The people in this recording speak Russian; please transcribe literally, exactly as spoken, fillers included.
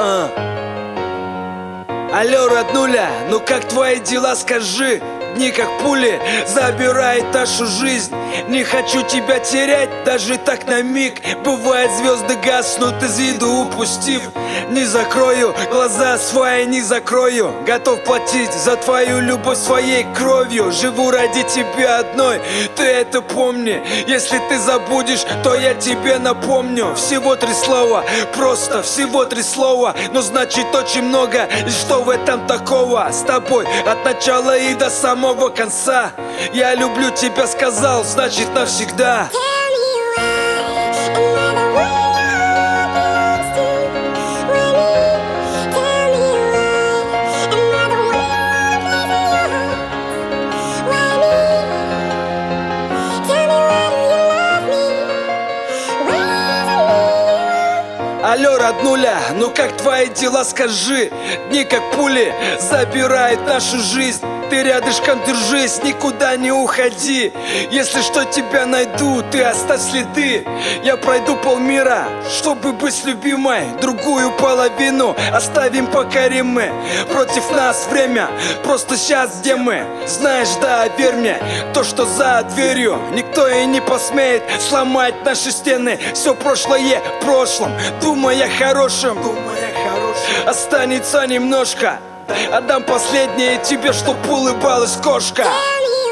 А. Алло, роднуля, ну как твои дела, скажи? Дни как пули забирает нашу жизнь. Не хочу тебя терять, даже так на миг. Бывает, звезды гаснут, из виду упустив. Не закрою глаза свои, не закрою. Готов платить за твою любовь своей кровью. Живу ради тебя одной, ты это помни. Если ты забудешь, то я тебе напомню. Всего три слова, просто всего три слова, но значит очень много. И что в этом такого? С тобой от начала и до самого конца. Я люблю тебя, сказал, значит навсегда. Алло, роднуля, ну как твои дела, скажи? Дни как пули забирают нашу жизнь. Ты рядышком держись, никуда не уходи. Если что, тебя найду, ты оставь следы. Я пройду полмира, чтобы быть с любимой. Другую половину оставим, покорим мы. Против нас время, просто сейчас где мы? Знаешь, да, верь мне, то, что за дверью никто и не посмеет сломать наши стены. Все прошлое в прошлом, думай о хорошем, останется немножко. Отдам последнее тебе, чтоб улыбалась кошка.